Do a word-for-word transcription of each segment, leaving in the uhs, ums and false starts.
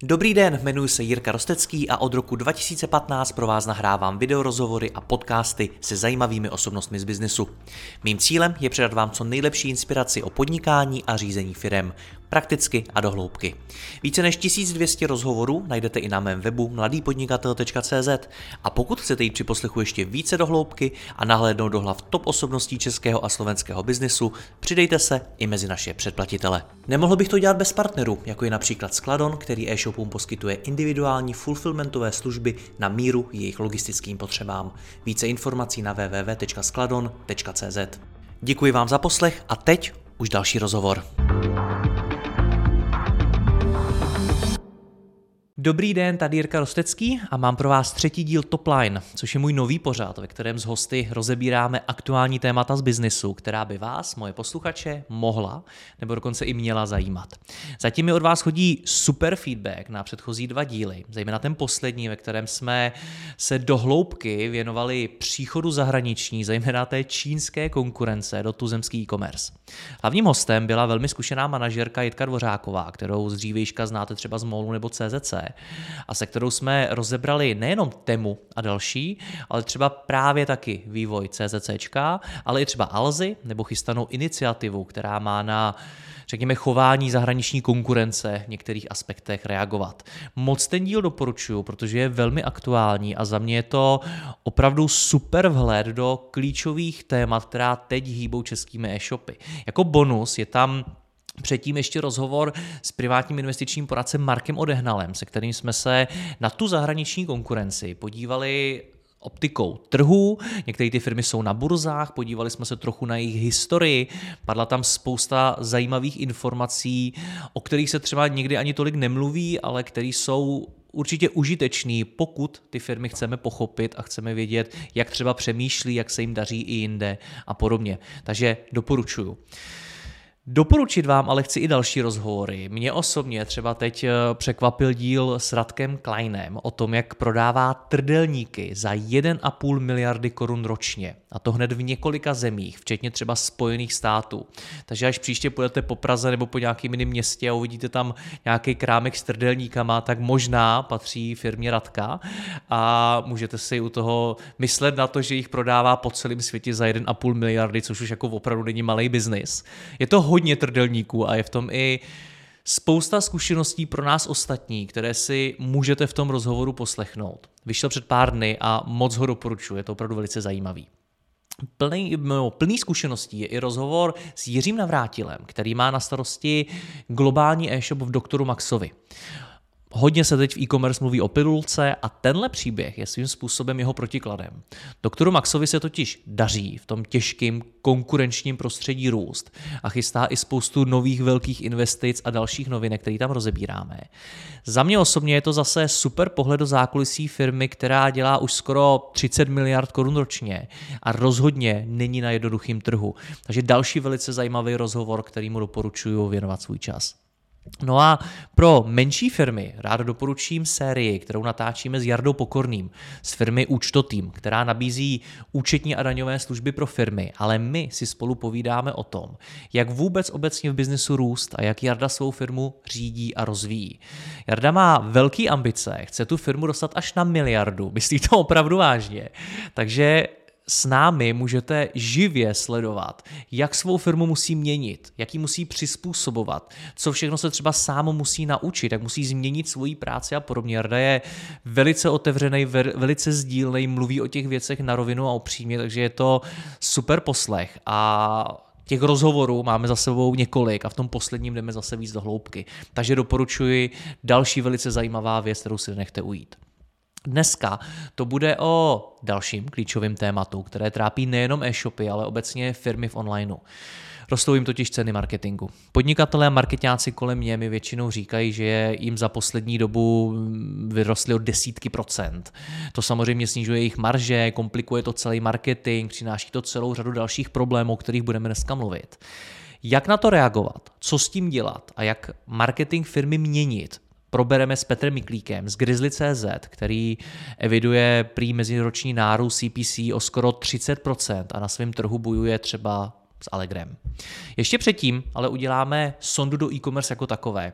Dobrý den, jmenuji se Jirka Rostecký a od roku dva tisíce patnáct pro vás nahrávám videorozhovory a podcasty se zajímavými osobnostmi z biznesu. Mým cílem je předat vám co nejlepší inspiraci o podnikání a řízení firem, prakticky a do hloubky. Více než tisíc dvě stě rozhovorů najdete i na mém webu mladý podnikatel tečka cé zet a pokud chcete jít při poslechu ještě více do hloubky a nahlédnout do hlav top osobností českého a slovenského biznesu, přidejte se i mezi naše předplatitele. Nemohl bych to dělat bez partnerů, jako je například Skladon, který e-shopům poskytuje individuální fulfillmentové služby na míru jejich logistickým potřebám. Více informací na w w w tečka skladon tečka cé zet. Děkuji vám za poslech a teď už další rozhovor. Dobrý den, tady Jirka Rostecký a mám pro vás třetí díl Top Line, což je můj nový pořad, ve kterém s hosty rozebíráme aktuální témata z biznisu, která by vás, moje posluchače, mohla nebo dokonce i měla zajímat. Zatím mi od vás chodí super feedback na předchozí dva díly, zejména ten poslední, ve kterém jsme se do hloubky věnovali příchodu zahraniční, zejména té čínské konkurence do tuzemský e-commerce. Hlavním hostem byla velmi zkušená manažerka Jitka Dvořáková, kterou z dřívějška znáte třeba z Molu nebo C Z C, a se kterou jsme rozebrali nejenom Temu a další, ale třeba právě taky vývoj CZCčka, ale i třeba Alzy nebo chystanou iniciativu, která má na, řekněme, chování zahraniční konkurence v některých aspektech reagovat. Moc ten díl doporučuji, protože je velmi aktuální a za mě je to opravdu super vhled do klíčových témat, která teď hýbou českými e-shopy. Jako bonus je tam předtím ještě rozhovor s privátním investičním poradcem Markem Odehnalem, se kterým jsme se na tu zahraniční konkurenci podívali optikou trhu, některé ty firmy jsou na burzách, podívali jsme se trochu na jejich historii, padla tam spousta zajímavých informací, o kterých se třeba někdy ani tolik nemluví, ale které jsou určitě užitečný, pokud ty firmy chceme pochopit a chceme vědět, jak třeba přemýšlí, jak se jim daří i jinde a podobně. Takže doporučuju. Doporučit vám ale chci i další rozhovory. Mě osobně třeba teď překvapil díl s Radkem Kleinem o tom, jak prodává trdelníky za jedna a půl miliardy korun ročně. A to hned v několika zemích, včetně třeba Spojených států. Takže až příště půjdete po Praze nebo po nějakém jiném městě a uvidíte tam nějaký krámek s trdelníkama, tak možná patří firmě Radka a můžete si u toho myslet na to, že jich prodává po celém světě za jedna a půl miliardy, což už jako opravdu není malý biznis. Je to hodně trdelníků a je v tom i spousta zkušeností pro nás ostatní, které si můžete v tom rozhovoru poslechnout. Vyšel před pár dny a moc ho doporučuji, je to opravdu velice zajímavý. Plný, no, plný zkušeností je i rozhovor s Jiřím Navrátilem, který má na starosti globální e-shop v Doktoru Maxovi. Hodně se teď v e-commerce mluví o pilulce a tenhle příběh je svým způsobem jeho protikladem. Doktoru Maxovi se totiž daří v tom těžkém konkurenčním prostředí růst a chystá i spoustu nových velkých investic a dalších novinek, které tam rozebíráme. Za mě osobně je to zase super pohled do zákulisí firmy, která dělá už skoro třicet miliard korun ročně a rozhodně není na jednoduchém trhu. Takže další velice zajímavý rozhovor, kterýmu doporučuji věnovat svůj čas. No a pro menší firmy rád doporučím sérii, kterou natáčíme s Jardou Pokorným z firmy Účtotým, která nabízí účetní a daňové služby pro firmy, ale my si spolu povídáme o tom, jak vůbec obecně v biznesu růst a jak Jarda svou firmu řídí a rozvíjí. Jarda má velké ambice, chce tu firmu dostat až na miliardu, myslí to opravdu vážně, takže s námi můžete živě sledovat, jak svou firmu musí měnit, jak ji musí přizpůsobovat, co všechno se třeba sám musí naučit, jak musí změnit svoji práci a podobně. Jarda je velice otevřený, velice sdílnej, mluví o těch věcech na rovinu a upřímně, takže je to super poslech a těch rozhovorů máme za sebou několik a v tom posledním jdeme zase víc do hloubky. Takže doporučuji další velice zajímavá věc, kterou si nechte ujít. Dneska to bude o dalším klíčovém tématu, které trápí nejenom e-shopy, ale obecně firmy v onlineu. Rostou jim totiž ceny marketingu. Podnikatelé a marketáci kolem mě mi většinou říkají, že jim za poslední dobu vyrostly o desítky procent. To samozřejmě snižuje jejich marže, komplikuje to celý marketing, přináší to celou řadu dalších problémů, o kterých budeme dneska mluvit. Jak na to reagovat? Co s tím dělat? A jak marketing firmy měnit? Probereme s Petrem Miklíkem z Grizzly tečka cé zet, který eviduje prý meziroční nárůst C P C o skoro třicet procent a na svém trhu bojuje třeba s Allegrem. Ještě předtím ale uděláme sondu do e-commerce jako takové.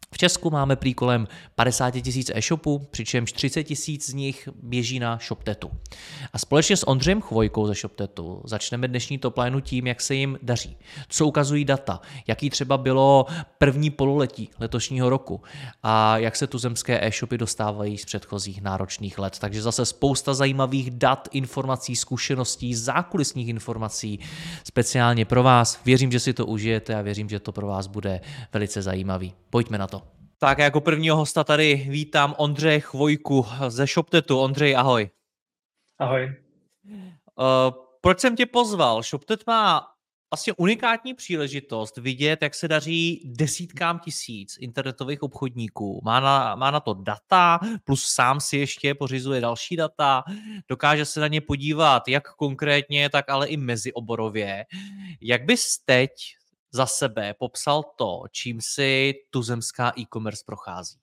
V Česku máme prý kolem padesát tisíc e-shopů, přičemž třicet tisíc z nich běží na ShopTetu. A společně s Ondřejem Chvojkou ze ShopTetu začneme dnešní toplineu tím, jak se jim daří, co ukazují data, jaký třeba bylo první pololetí letošního roku a jak se tuzemské e-shopy dostávají z předchozích náročných let. Takže zase spousta zajímavých dat, informací, zkušeností, zákulisních informací speciálně pro vás. Věřím, že si to užijete a věřím, že to pro vás bude velice zajímavý. Pojďme na to. Tak jako prvního hosta tady vítám Ondřeje Chvojku ze ShopTetu. Ondřej, ahoj. Ahoj. Uh, proč jsem tě pozval? ShopTet má vlastně unikátní příležitost vidět, jak se daří desítkám tisíc internetových obchodníků. Má na, má na to data, plus sám si ještě pořizuje další data, dokáže se na ně podívat jak konkrétně, tak ale i mezioborově. Jak bys teď za sebe popsal to, čím si tuzemská e-commerce prochází?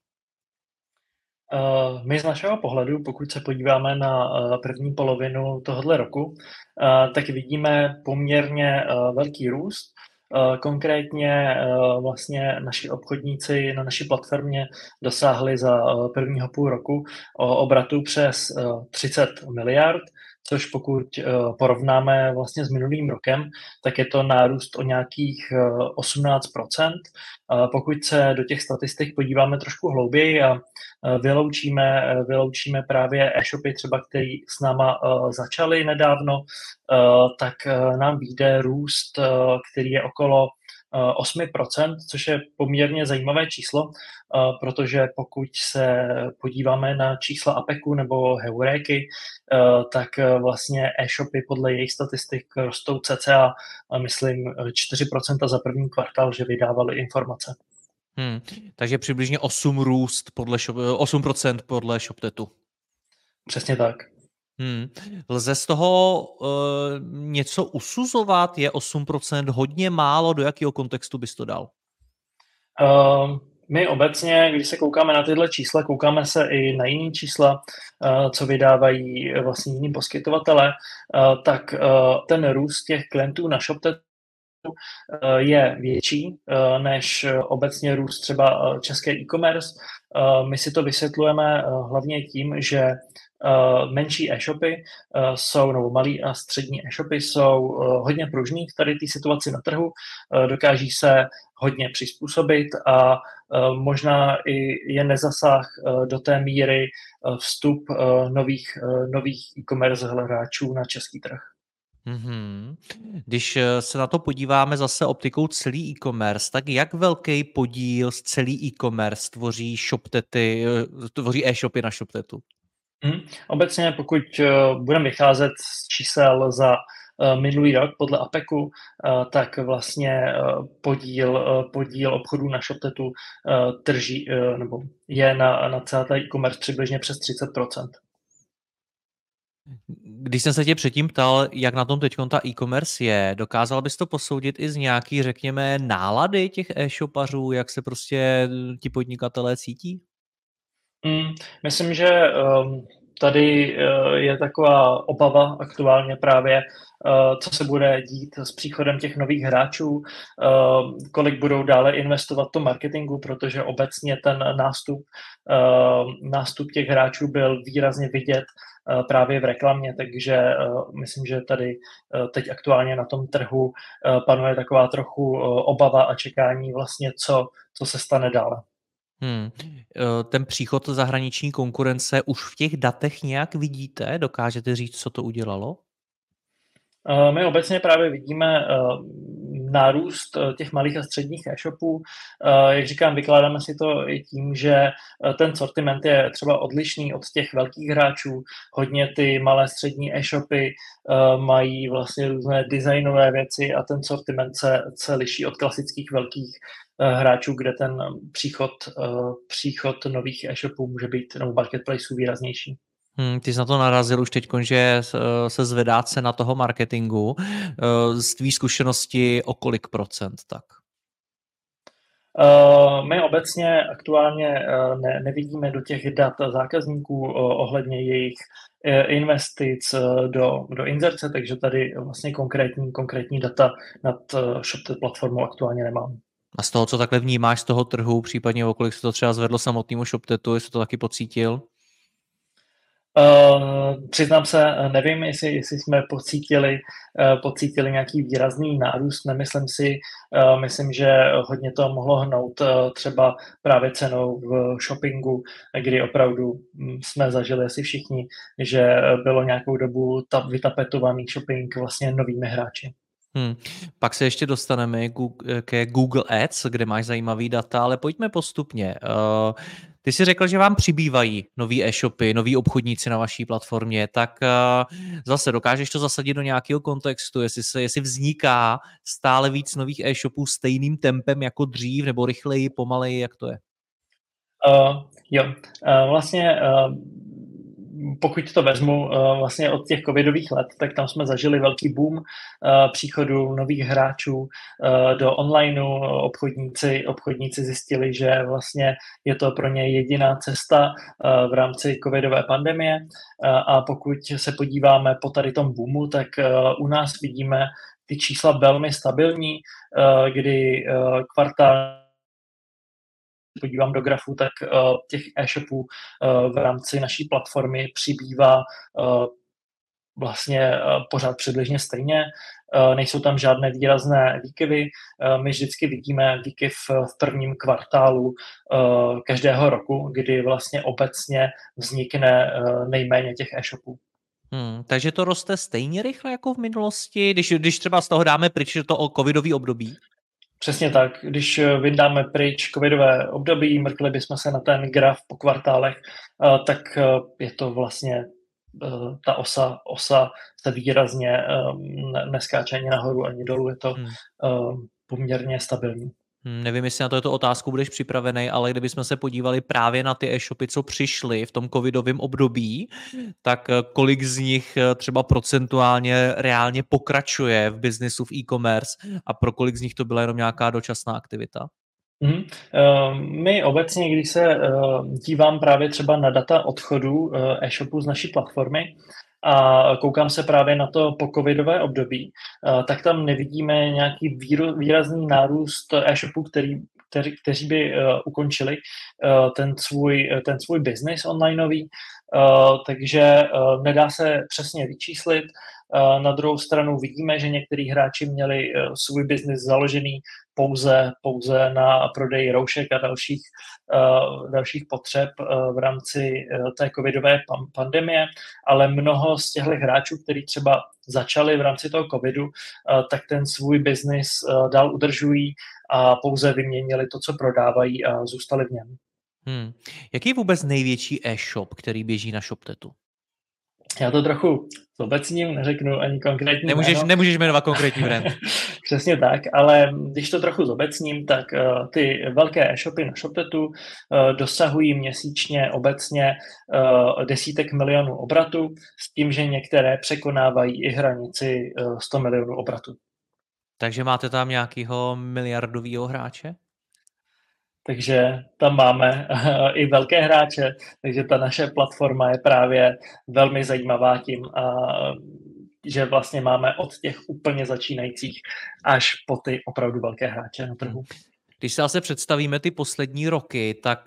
My z našeho pohledu, pokud se podíváme na první polovinu tohoto roku, tak vidíme poměrně velký růst. Konkrétně vlastně naši obchodníci na naší platformě dosáhli za prvního půl roku obratu přes třicet miliard, což pokud porovnáme vlastně s minulým rokem, tak je to nárůst o nějakých osmnáct procent. Pokud se do těch statistik podíváme trošku hlouběji a vyloučíme, vyloučíme právě e-shopy třeba, který s náma začaly nedávno, tak nám vyjde růst, který je okolo osm procent, což je poměrně zajímavé číslo, protože pokud se podíváme na čísla APECu nebo Heuréky, tak vlastně e-shopy podle jejich statistik rostou cca, myslím, čtyři procenta za první kvartál, že vydávali informace. Hmm, takže přibližně osm růst podle shop, osm procent podle ShopTetu. Přesně tak. Hmm. Lze z toho uh, něco usuzovat? Je osm procent hodně málo? Do jakého kontextu bys to dal? Uh, my obecně, když se koukáme na tyhle čísla, koukáme se i na jiné čísla, uh, co vydávají vlastně jiní poskytovatele, uh, tak uh, ten růst těch klientů na ShopTetu je větší než obecně růst třeba české e-commerce. My si to vysvětlujeme hlavně tím, že menší e-shopy jsou, nebo malý a střední e-shopy jsou hodně pružný v tady té situaci na trhu, dokáží se hodně přizpůsobit a možná i je nezasáh do té míry vstup nových, nových e-commerce hráčů na český trh. Mm-hmm. Když se na to podíváme zase optikou celý e-commerce, tak jak velký podíl z celý e-commerce tvoří ShopTety, tvoří e-shopy na ShopTetu? Hmm. Obecně, pokud uh, budeme vycházet z čísel za uh, minulý rok podle APECu, uh, tak vlastně uh, podíl, uh, podíl obchodů na ShopTetu uh, trží, uh, nebo je na, na celé e-commerce přibližně přes třicet procent. Když jsem se tě předtím ptal, jak na tom teď ta e-commerce je, dokázal bys to posoudit i z nějaký, řekněme, nálady těch e-shopařů, jak se prostě ti podnikatelé cítí? Mm, myslím, že um, tady uh, je taková obava aktuálně právě, uh, co se bude dít s příchodem těch nových hráčů, uh, kolik budou dále investovat do marketingu, protože obecně ten nástup, uh, nástup těch hráčů byl výrazně vidět uh, právě v reklamě, takže uh, myslím, že tady uh, teď aktuálně na tom trhu uh, panuje taková trochu uh, obava a čekání vlastně, co, co se stane dále. Hmm. Ten příchod zahraniční konkurence už v těch datech nějak vidíte? Dokážete říct, co to udělalo? My obecně právě vidíme nárůst těch malých a středních e-shopů. Jak říkám, vykládáme si to i tím, že ten sortiment je třeba odlišný od těch velkých hráčů. Hodně ty malé střední e-shopy mají vlastně různé designové věci a ten sortiment se, se liší od klasických velkých hráčů, kde ten příchod, příchod nových e-shopů může být, nebo marketplaceů výraznější. Hmm, ty jsi na to narazil už teď, že se zvedá cena toho marketingu. Z tvý zkušenosti o kolik procent tak? My obecně aktuálně ne, nevidíme do těch dat zákazníků ohledně jejich investic do, do inzerce, takže tady vlastně konkrétní, konkrétní data nad ShopTet platformou aktuálně nemám. A z toho, co takhle vnímáš z toho trhu, případně o kolik se to třeba zvedlo samotnému ShopTetu, jestli to taky pocítil? Uh, přiznám se, nevím, jestli, jestli jsme pocítili, uh, pocítili nějaký výrazný nárůst, nemyslím si, uh, myslím, že hodně to mohlo hnout uh, třeba právě cenou v shoppingu, kdy opravdu hm, jsme zažili asi všichni, že bylo nějakou dobu ta, vytapetovaný shopping vlastně novými hráči. Hmm. Pak se ještě dostaneme ke Google Ads, kde máš zajímavý data, ale pojďme postupně. Uh, ty jsi řekl, že vám přibývají nový e-shopy, noví obchodníci na vaší platformě, tak uh, zase dokážeš to zasadit do nějakého kontextu, jestli, se, jestli vzniká stále víc nových e-shopů stejným tempem jako dřív, nebo rychleji, pomaleji, jak to je? Uh, jo, uh, vlastně uh, pokud to vezmu uh, vlastně od těch covidových let, tak tam jsme zažili velký boom uh, příchodu nových hráčů uh, do onlineu. Obchodníci, obchodníci zjistili, že vlastně je to pro ně jediná cesta uh, v rámci covidové pandemie uh, a pokud se podíváme po tady tom boomu, tak uh, u nás vidíme ty čísla velmi stabilní, uh, kdy uh, kvartál podívám do grafu, tak uh, těch e-shopů uh, v rámci naší platformy přibývá uh, vlastně uh, pořád přibližně stejně. Uh, nejsou tam žádné výrazné výkyvy. Uh, my vždycky vidíme výkyv v prvním kvartálu uh, každého roku, kdy vlastně obecně vznikne uh, nejméně těch e-shopů. Hmm, takže to roste stejně rychle jako v minulosti, když, když třeba z toho dáme pryč to o covidový období? Přesně tak. Když vyndáme pryč covidové období, mrkli bychom se na ten graf po kvartálech, tak je to vlastně ta osa, osa se výrazně neskáče ani nahoru, ani dolů. Je to hmm. poměrně stabilní. Nevím, jestli na to je to otázku budeš připravený, ale kdybychom se podívali právě na ty e-shopy, co přišly v tom covidovém období, tak kolik z nich třeba procentuálně reálně pokračuje v biznisu v e-commerce a pro kolik z nich to byla jenom nějaká dočasná aktivita? Mm. My obecně, když se dívám právě třeba na data odchodu e-shopu z naší platformy, a koukám se právě na to po covidové období, tak tam nevidíme nějaký výrazný nárůst e-shopů, který, který, kteří by ukončili ten svůj, ten svůj biznis onlineový, takže nedá se přesně vyčíslit. Na druhou stranu vidíme, že některý hráči měli svůj biznis založený pouze, pouze na prodej roušek a dalších, uh, dalších potřeb uh, v rámci uh, té covidové pandemie, ale mnoho z těchto hráčů, kteří třeba začali v rámci toho covidu, uh, tak ten svůj biznis uh, dál udržují a pouze vyměnili to, co prodávají a zůstali v něm. Hmm. Jaký je vůbec největší e-shop, který běží na ShopTetu? Já to trochu zobecním, neřeknu ani konkrétní nemůžeš, jméno. Nemůžeš jmenovat konkrétní brand. Přesně tak, ale když to trochu zobecním, tak uh, ty velké e-shopy na ShopTetu uh, dosahují měsíčně obecně uh, desítek milionů obratů, s tím, že některé překonávají i hranici uh, sto milionů obratů. Takže máte tam nějakého miliardového hráče? Takže tam máme i velké hráče, takže ta naše platforma je právě velmi zajímavá tím, že vlastně máme od těch úplně začínajících až po ty opravdu velké hráče na trhu. Když se zase představíme ty poslední roky, tak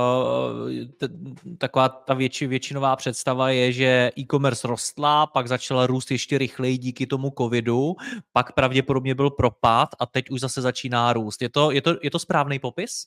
t- taková ta větši, většinová představa je, že e-commerce rostla, pak začala růst ještě rychleji díky tomu covidu, pak pravděpodobně byl propad a teď už zase začíná růst. Je to, je to, je to správný popis?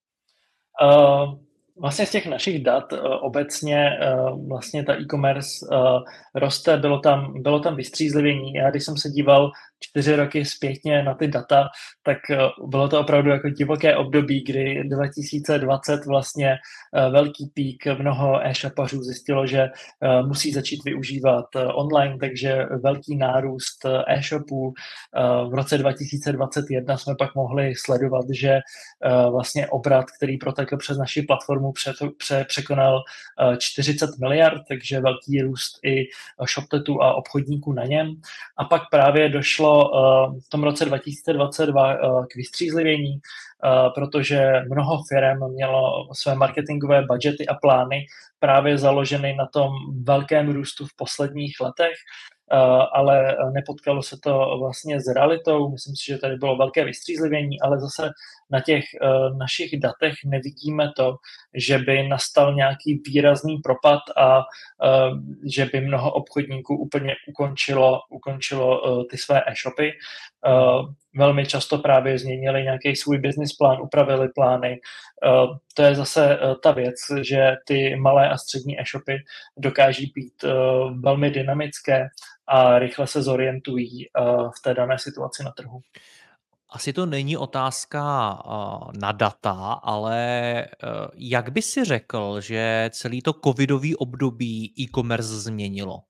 Uh, vlastně z těch našich dat uh, obecně uh, vlastně ta e-commerce uh, roste, bylo tam, bylo tam vystřízlivění. Já když jsem se díval čtyři roky zpětně na ty data, tak uh, bylo to opravdu jako divoké období, kdy dva tisíce dvacet vlastně uh, velký pík, mnoho e-shopařů zjistilo, že uh, musí začít využívat uh, online, takže velký nárůst uh, e-shopů. Uh, v roce dva tisíce dvacet jedna jsme pak mohli sledovat, že uh, vlastně obrat, který protekl přes naši platformu, pře, pře, překonal uh, čtyřicet miliard, takže velký růst i ShopTetu a obchodníků na něm. A pak právě došlo uh, v tom roce dva tisíce dvacet dva uh, k vystřízlivění, uh, protože mnoho firm mělo své marketingové budgety a plány právě založeny na tom velkém růstu v posledních letech, Uh, ale nepotkalo se to vlastně s realitou. Myslím si, že tady bylo velké vystřízlivění, ale zase na těch našich datech nevidíme to, že by nastal nějaký výrazný propad a že by mnoho obchodníků úplně ukončilo, ukončilo ty své e-shopy. Velmi často právě změnili nějaký svůj business plán, upravili plány. To je zase ta věc, že ty malé a střední e-shopy dokáží být velmi dynamické a rychle se zorientují v té dané situaci na trhu. Asi to není otázka na data, ale jak by si řekl, že celý to covidový období e-commerce změnilo?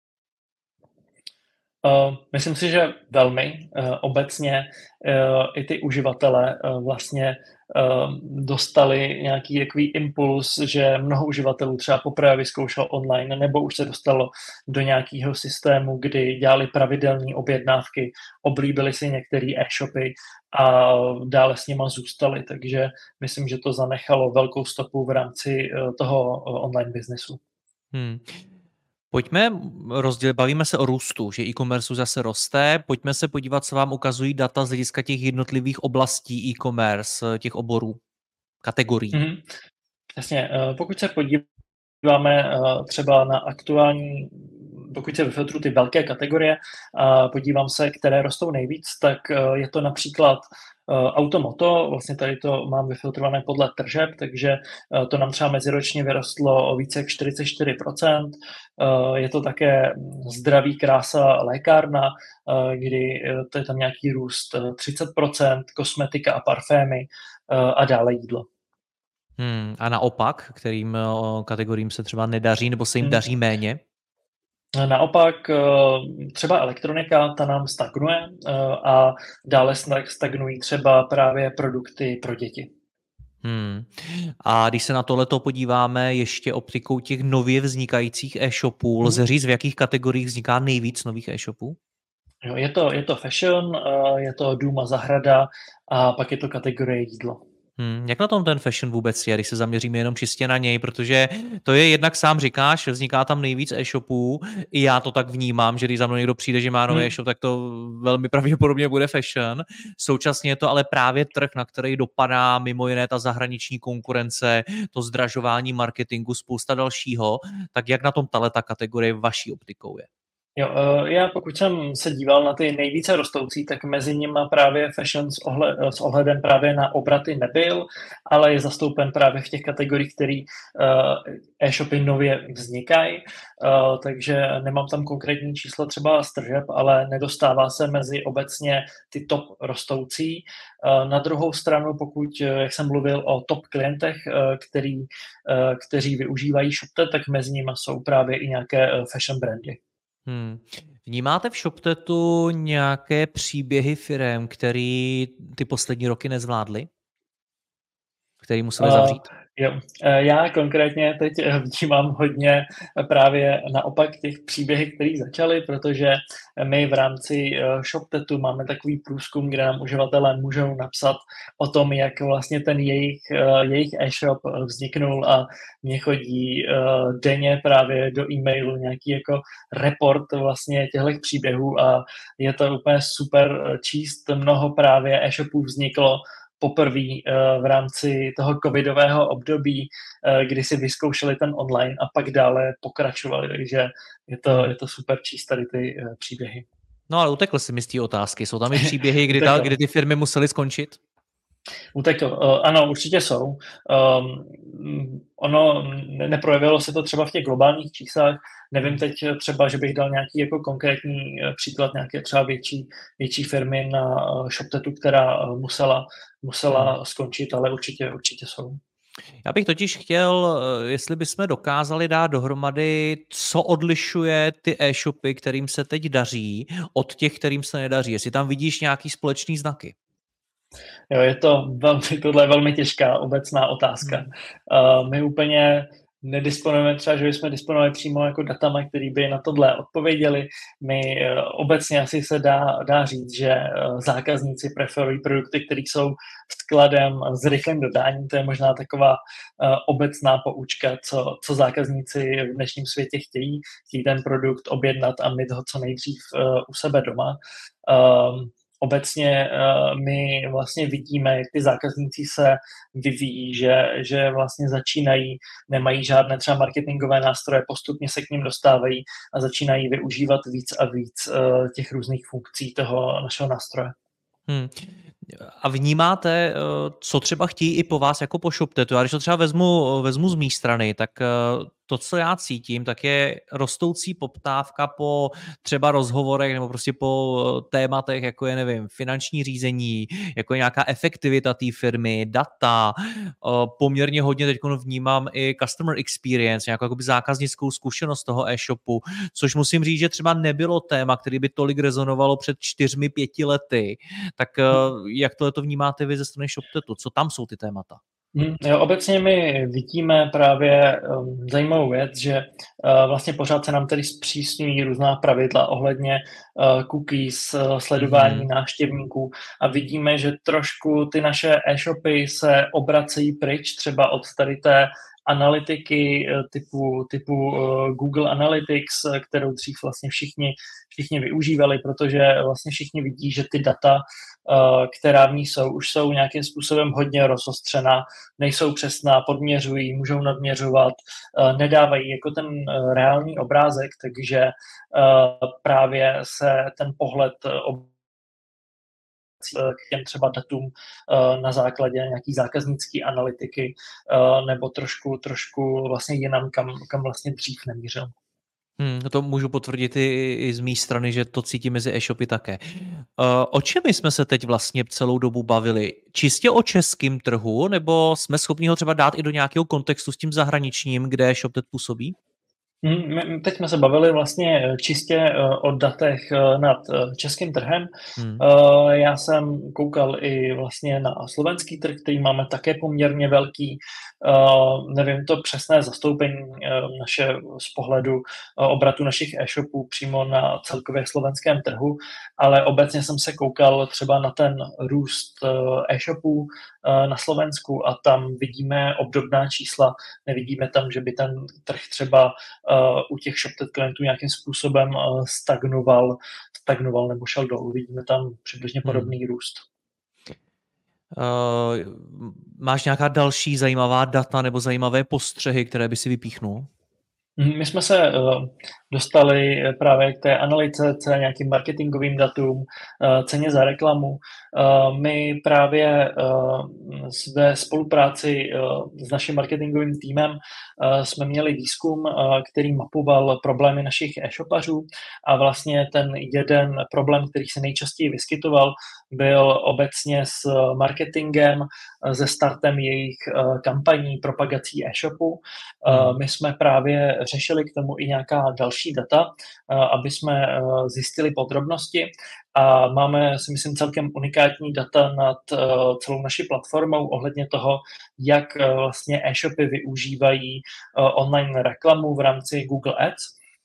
Uh, myslím si, že velmi. Uh, obecně uh, i ty uživatelé uh, vlastně uh, dostali nějaký takový impuls, že mnoho uživatelů třeba poprvé vyzkoušelo online, nebo už se dostalo do nějakého systému, kdy dělali pravidelné objednávky, oblíbili si některé e-shopy a dále s nima zůstali. Takže myslím, že to zanechalo velkou stopu v rámci uh, toho uh, online biznesu. Hmm. Pojďme rozdělit, bavíme se o růstu, že e-commerce zase roste. Pojďme se podívat, co vám ukazují data z hlediska těch jednotlivých oblastí e-commerce, těch oborů, kategorií. Mm-hmm. Jasně, pokud se podíváme třeba na aktuální, pokud se vyfiltrují ty velké kategorie a podívám se, které rostou nejvíc, tak je to například automoto, vlastně tady to mám vyfiltrované podle tržeb, takže to nám třeba meziročně vyrostlo o více jak čtyřicet čtyři procent. Je to také zdraví, krása, lékárna, kdy to je tam nějaký růst třicet procent, kosmetika a parfémy a dále jídlo. Hmm, a naopak, kterým kategoriím se třeba nedaří nebo se jim hmm. daří méně? Naopak třeba elektronika, ta nám stagnuje a dále stagnují třeba právě produkty pro děti. Hmm. A když se na tohleto podíváme ještě optikou těch nově vznikajících e-shopů, lze říct, v jakých kategoriích vzniká nejvíc nových e-shopů? Jo, je to, je to fashion, je to dům a zahrada a pak je to kategorie jídlo. Hmm, jak na tom ten fashion vůbec je, když se zaměříme jenom čistě na něj, protože to je jednak sám říkáš, vzniká tam nejvíc e-shopů, i já to tak vnímám, že když za mnou někdo přijde, že má nový hmm. e-shop, tak to velmi pravděpodobně bude fashion. Současně je to ale právě trh, na který dopadá mimo jiné ta zahraniční konkurence, to zdražování marketingu, spousta dalšího, tak jak na tom tato kategorie vaší optikou je? Jo, já pokud jsem se díval na ty nejvíce rostoucí, tak mezi nimi právě fashion s, ohled, s ohledem právě na obraty nebyl, ale je zastoupen právě v těch kategoriích, které e-shopy nově vznikají, takže nemám tam konkrétní číslo třeba z tržeb, ale nedostává se mezi obecně ty top rostoucí. Na druhou stranu, pokud, jak jsem mluvil o top klientech, který, kteří využívají ShopTet, tak mezi nimi jsou právě i nějaké fashion brandy. Hmm. Vnímáte v ShopTetu nějaké příběhy firem, který ty poslední roky nezvládly? Který museli zavřít? Uh, jo. Já konkrétně teď vnímám hodně právě naopak těch příběhy, které začaly, protože my v rámci ShopTetu máme takový průzkum, kde nám uživatelé můžou napsat o tom, jak vlastně ten jejich, jejich e-shop vzniknul a mně chodí denně právě do e-mailu nějaký jako report vlastně těchto příběhů a je to úplně super číst. Mnoho právě e-shopů vzniklo poprvé v rámci toho covidového období, kdy si vyzkoušeli ten online a pak dále pokračovali, takže je to, je to super číst tady ty příběhy. No ale utekl si mi z té otázky. Jsou tam i příběhy, kdy, ta, kdy ty firmy musely skončit? Utekl. Ano, určitě jsou. Um, ono neprojevilo se to třeba v těch globálních číslech. Nevím teď třeba, že bych dal nějaký jako konkrétní příklad nějaké třeba větší, větší firmy na ShopTetu, která musela, musela skončit, ale určitě, určitě jsou. Já bych totiž chtěl, jestli bychom dokázali dát dohromady, co odlišuje ty e-shopy, kterým se teď daří, od těch, kterým se nedaří. Jestli tam vidíš nějaký společný znaky. Jo, je to velmi, tohle je velmi těžká obecná otázka. Hmm. Uh, my úplně nedisponujeme třeba, že bychom disponovali přímo jako datama, který by na tohle odpověděli. My uh, obecně asi se dá, dá říct, že uh, zákazníci preferují produkty, které jsou skladem s rychlým dodáním. To je možná taková uh, obecná poučka, co, co zákazníci v dnešním světě chtějí. Chtějí ten produkt objednat a mít ho co nejdřív uh, u sebe doma. Um, obecně my vlastně vidíme, jak ty zákazníci se vyvíjí, že, že vlastně začínají, nemají žádné třeba marketingové nástroje, postupně se k ním dostávají a začínají využívat víc a víc těch různých funkcí toho našeho nástroje. Hmm. A vnímáte, co třeba chtějí i po vás jako po ShopTetu? Já když to třeba vezmu, vezmu z mé strany, tak to, co já cítím, tak je rostoucí poptávka po třeba rozhovorech nebo prostě po tématech, jako je, nevím, finanční řízení, jako je nějaká efektivita té firmy, data. Poměrně hodně teď vnímám i customer experience, nějakou jakoby zákaznickou zkušenost toho e-shopu, což musím říct, že třeba nebylo téma, který by tolik rezonovalo před čtyřmi, pěti lety. Tak jak tohle to vnímáte vy ze strany ShopTetu? Co tam jsou ty témata? Hmm, jo, obecně my vidíme právě um, zajímavou věc, že uh, vlastně pořád se nám tady zpřísňují různá pravidla ohledně uh, cookies, uh, sledování mm. návštěvníků a vidíme, že trošku ty naše e-shopy se obracejí pryč třeba od tady té analytiky typu, typu uh, Google Analytics, kterou dřív vlastně všichni, všichni využívali, protože vlastně všichni vidí, že ty data, uh, která v ní jsou, už jsou nějakým způsobem hodně rozostřená, nejsou přesná, podměřují, můžou nadměřovat, uh, nedávají jako ten uh, reálný obrázek, takže uh, právě se ten pohled uh, k těm třeba datům uh, na základě nějaký zákaznické analytiky uh, nebo trošku, trošku vlastně jinam, kam, kam vlastně dřív nemířil. Hmm, to můžu potvrdit i, i z mé strany, že to cítím mezi e-shopy také. Uh, o čem jsme se teď vlastně celou dobu bavili? Čistě o českém trhu, nebo jsme schopni ho třeba dát i do nějakého kontextu s tím zahraničním, kde ShopTet působí? My teď jsme se bavili vlastně čistě o datech nad českým trhem. Hmm. Já jsem koukal i vlastně na slovenský trh, který máme také poměrně velký. Nevím to přesné zastoupení naše z pohledu obratu našich e-shopů přímo na celkově slovenském trhu, ale obecně jsem se koukal třeba na ten růst e-shopů na Slovensku a tam vidíme obdobná čísla. Nevidíme tam, že by ten trh třeba u těch ShopTet klientů nějakým způsobem stagnoval, stagnoval nebo šel dolů. Vidíme tam přibližně podobný hmm. růst. Uh, máš nějaká další zajímavá data nebo zajímavé postřehy, které by si vypíchnul? My jsme se uh, dostali právě k té analytice, nějakým marketingovým datům, uh, ceně za reklamu. Uh, my právě uh, ve spolupráci uh, s naším marketingovým týmem uh, jsme měli výzkum, uh, který mapoval problémy našich e-shopařů a vlastně ten jeden problém, který se nejčastěji vyskytoval, byl obecně s marketingem, se startem jejich uh, kampaní, propagací e-shopu. Uh, my jsme právě řešili k tomu i nějaká další data, uh, aby jsme uh, zjistili podrobnosti a máme, si myslím, celkem unikátní data nad uh, celou naší platformou ohledně toho, jak uh, vlastně e-shopy využívají uh, online reklamu v rámci Google Ads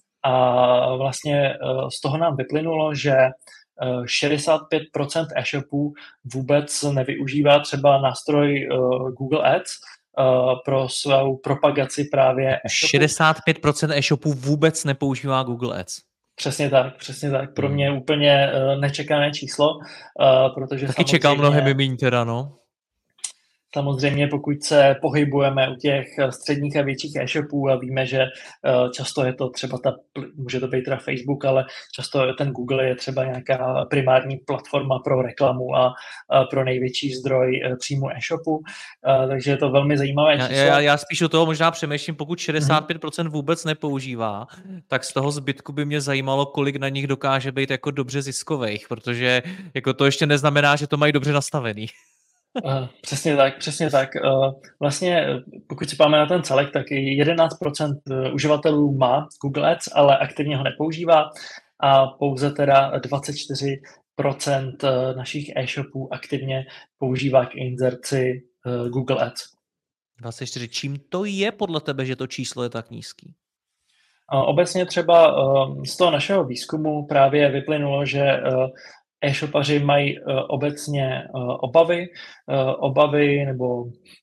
a vlastně uh, z toho nám vyplynulo, že šedesát pět procent e-shopů vůbec nevyužívá třeba nástroj uh, Google Ads uh, pro svou propagaci právě e-shopu. šedesát pět procent e-shopů vůbec nepoužívá Google Ads. Přesně tak, přesně tak. Pro mě úplně uh, nečekané číslo, uh, protože taky čekal mnohem míň teda, no. Samozřejmě, pokud se pohybujeme u těch středních a větších e-shopů a víme, že často je to třeba ta, může to být teda Facebook, ale často ten Google je třeba nějaká primární platforma pro reklamu a pro největší zdroj příjmu e-shopu, takže je to velmi zajímavé číslo. Já, já, já spíš o toho možná přemýšlím, pokud šedesát pět procent vůbec nepoužívá, tak z toho zbytku by mě zajímalo, kolik na nich dokáže být jako dobře ziskových, protože jako to ještě neznamená, že to mají dobře nastavený. Uh, přesně tak, přesně tak. Uh, vlastně, pokud si páme na ten celek, tak jedenáct procent uživatelů má Google Ads, ale aktivně ho nepoužívá a pouze teda dvacet čtyři procent našich e-shopů aktivně používá k inzerci uh, Google Ads. dvacet čtyři. Čím to je podle tebe, že to číslo je tak nízký? Uh, obecně třeba uh, z toho našeho výzkumu právě vyplynulo, že uh, e-shopaři mají uh, obecně uh, obavy, uh, obavy nebo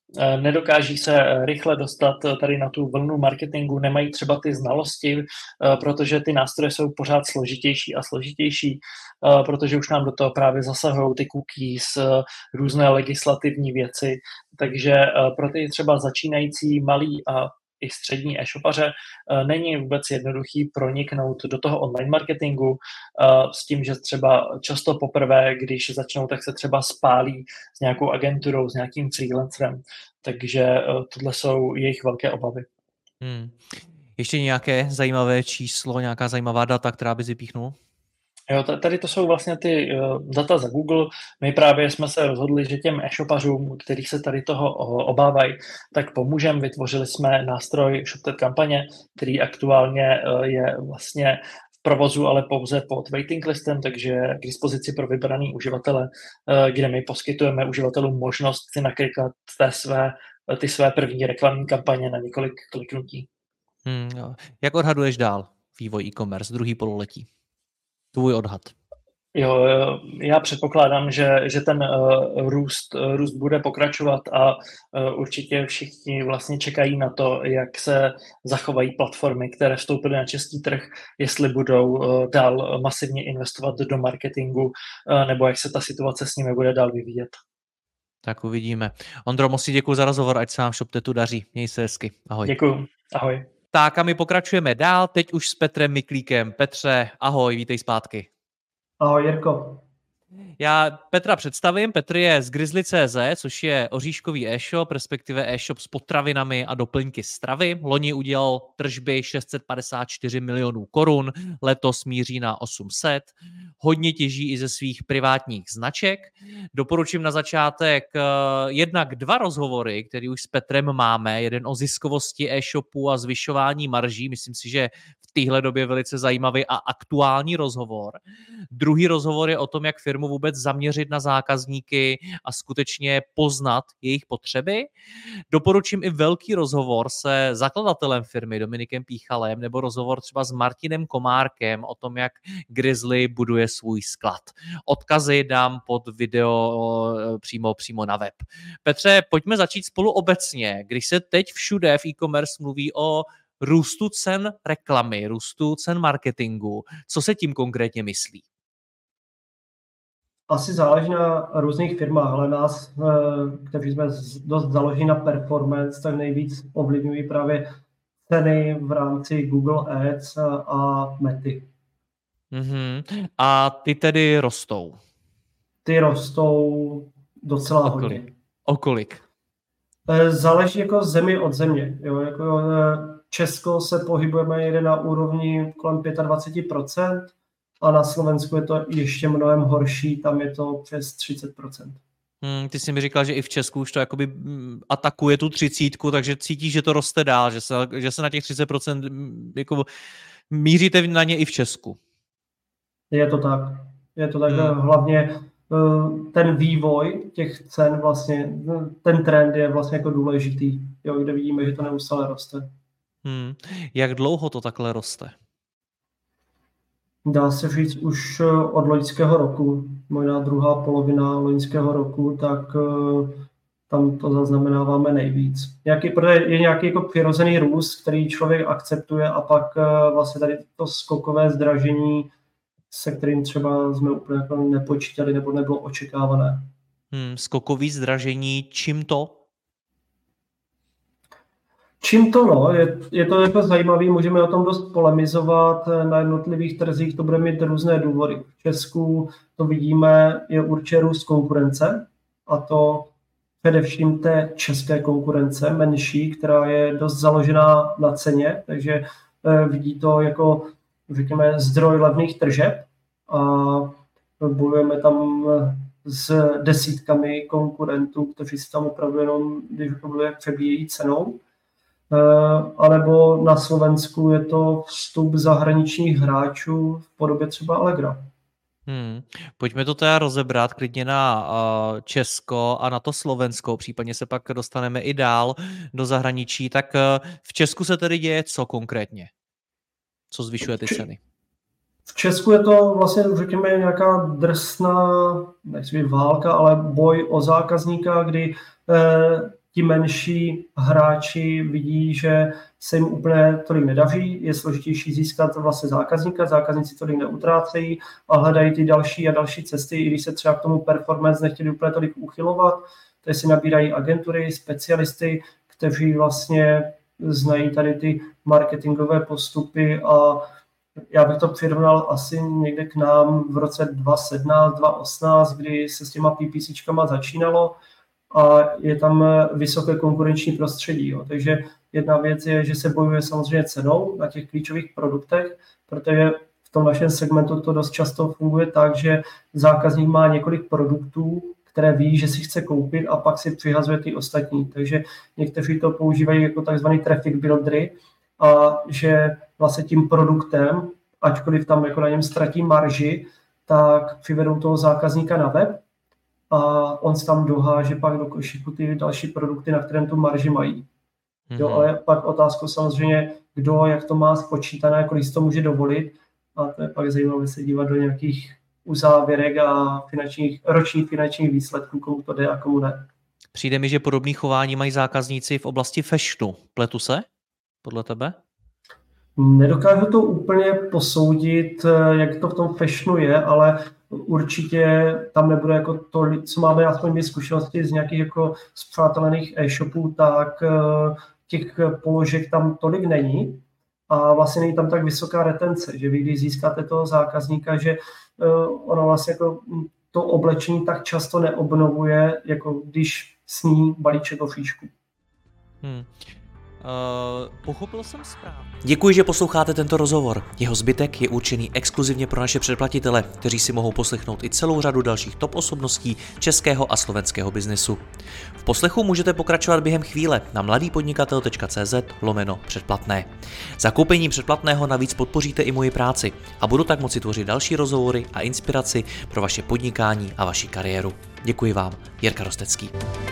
nedokáží se rychle dostat tady na tu vlnu marketingu, nemají třeba ty znalosti, protože ty nástroje jsou pořád složitější a složitější, protože už nám do toho právě zasahují ty cookies, různé legislativní věci, takže pro ty třeba začínající malí a i střední e-shopaře není vůbec jednoduchý proniknout do toho online marketingu s tím, že třeba často poprvé, když začnou, tak se třeba spálí s nějakou agenturou, s nějakým freelancerem. Takže tohle jsou jejich velké obavy. Hmm. Ještě nějaké zajímavé číslo, nějaká zajímavá data, která bys vypíchnul? Jo, tady to jsou vlastně ty uh, data za Google. My právě jsme se rozhodli, že těm e-shopařům, kterých se tady toho obávají, tak pomůžeme. Vytvořili jsme nástroj ShopTet kampaně, který aktuálně uh, je vlastně v provozu, ale pouze pod waiting listem, takže k dispozici pro vybraný uživatele, uh, kde my poskytujeme uživatelům možnost si naklikat té své, ty své první reklamní kampaně na několik kliknutí. Hmm, jo. Jak odhaduješ dál vývoj e-commerce, druhý pololetí? Tvůj odhad. Jo, já předpokládám, že, že ten uh, růst, uh, růst bude pokračovat a uh, určitě všichni vlastně čekají na to, jak se zachovají platformy, které vstoupily na český trh, jestli budou uh, dál masivně investovat do marketingu, uh, nebo jak se ta situace s nimi bude dál vyvíjet. Tak uvidíme. Ondro, moc si děkuji za rozhovor, ať se vám ShopTetu daří. Měj se hezky. Ahoj. Děkuji. Ahoj. Tak a my pokračujeme dál, teď už s Petrem Miklíkem. Petře, ahoj, vítej zpátky. Ahoj, Jirko. Já Petra představím. Petr je z Grizzly tečka cé zet, což je oříškový e-shop, respektive e-shop s potravinami a doplňky stravy. Loni udělal tržby šest set padesát čtyři milionů korun, letos míří na osm set. Hodně těží i ze svých privátních značek. Doporučím na začátek jednak dva rozhovory, které už s Petrem máme. Jeden o ziskovosti e-shopu a zvyšování marží. Myslím si, že v téhle době velice zajímavý a aktuální rozhovor. Druhý rozhovor je o tom, jak firmu vůbec zaměřit na zákazníky a skutečně poznat jejich potřeby. Doporučím i velký rozhovor se zakladatelem firmy Dominikem Píchalem nebo rozhovor třeba s Martinem Komárkem o tom, jak Grizzly buduje svůj sklad. Odkazy dám pod video přímo, přímo na web. Petře, pojďme začít spolu obecně. Když se teď všude v e-commerce mluví o růstu cen reklamy, růstu cen marketingu, co se tím konkrétně myslí? Asi záleží na různých firmách, ale nás, kteří jsme dost založeni na performance, tak nejvíc ovlivňují právě ceny v rámci Google Ads a Mety. Mm-hmm. A ty tedy rostou? Ty rostou docela o hodně. O kolik? Záleží jako zemi od země. Jo? Jako Česko se pohybujeme jede na úrovni kolem dvacet pět procent, a na Slovensku je to ještě mnohem horší, tam je to přes třicet procent. Hmm, ty jsi mi říkal, že i v Česku už to jakoby atakuje tu třicítku, takže cítíš, že to roste dál, že se, že se na těch třicet procent jako míříte na ně i v Česku. Je to tak. Je to tak, hmm. Hlavně ten vývoj těch cen vlastně, ten trend je vlastně jako důležitý, jo, kde vidíme, že to neustále roste. Hmm. Jak dlouho to takhle roste? Dá se říct už od loňského roku, možná druhá polovina loňského roku, tak tam to zaznamenáváme nejvíc. Nějaký, protože je nějaký jako přirozený růst, který člověk akceptuje a pak vlastně tady to skokové zdražení, se kterým třeba jsme úplně jako nepočítali nebo nebylo očekávané. Hmm, skokový zdražení, čím to? Čím to, no, je, je to jako zajímavý, můžeme o tom dost polemizovat, na jednotlivých trzích to bude mít různé důvody. V Česku to vidíme, je určitě růst konkurence, a to především té české konkurence, menší, která je dost založená na ceně, takže eh, vidí to jako, řekněme, zdroj levných tržeb a bojujeme tam s desítkami konkurentů, kteří si tam opravdu jenom, když to bude, přebíjejí cenou. Uh, anebo na Slovensku je to vstup zahraničních hráčů v podobě třeba Allegra. Hmm. Pojďme to teda rozebrat klidně na uh, Česko a na to Slovensko, případně se pak dostaneme i dál do zahraničí. Tak uh, v Česku se tedy děje co konkrétně? Co zvyšuje ty ceny? V Česku je to vlastně, řekněme, nějaká drsná, nechci být válka, ale boj o zákazníka, kdy eh, ti menší hráči vidí, že se jim úplně tolik nedaří, je složitější získat vlastně zákazníka, zákazníci tolik neutrácejí a hledají ty další a další cesty, i když se třeba k tomu performance nechtěli úplně tolik uchylovat, takže si nabírají agentury, specialisty, kteří vlastně znají tady ty marketingové postupy a já bych to přirovnal asi někde k nám v roce dva tisíce sedmnáct, dva tisíce osmnáct, kdy se s těma PPCčkama začínalo a je tam vysoké konkurenční prostředí. Jo. Takže jedna věc je, že se bojuje samozřejmě cenou na těch klíčových produktech, protože v tom našem segmentu to dost často funguje tak, že zákazník má několik produktů, které ví, že si chce koupit a pak si přihazuje ty ostatní. Takže někteří to používají jako takzvaný traffic buildery a že vlastně tím produktem, ačkoliv tam jako na něm ztratí marži, tak přivedou toho zákazníka na web a on se tam doháže pak do košíku ty další produkty, na kterém tu marži mají. Mm-hmm. Jo, ale pak otázku samozřejmě, kdo, jak to má spočítané, kolik si to může dovolit a to je pak zajímavé se dívat do nějakých uzávěrek a finančních, ročních finančních výsledků, komu to jde a komu ne. Přijde mi, že podobné chování mají zákazníci v oblasti fashionu. Pletu se podle tebe? Nedokážu to úplně posoudit, jak to v tom fashionu je, ale určitě tam nebude jako to, co máme aspoň my zkušenosti z nějakých jako spřátelených e-shopů, tak těch položek tam tolik není a vlastně není tam tak vysoká retence, že vy když získáte toho zákazníka, že ono vlastně jako to oblečení tak často neobnovuje, jako když sní balíček ofíčku. Hmm. Uh, pochopil jsem správně. Děkuji, že posloucháte tento rozhovor. Jeho zbytek je určený exkluzivně pro naše předplatitele, kteří si mohou poslechnout i celou řadu dalších top osobností českého a slovenského biznesu. V poslechu můžete pokračovat během chvíle na mladýpodnikatel tečka cé zet lomeno předplatné. Zakoupením předplatného navíc podpoříte i moji práci a budu tak moci tvořit další rozhovory a inspiraci pro vaše podnikání a vaši kariéru. Děkuji vám, Jirka Rostecký.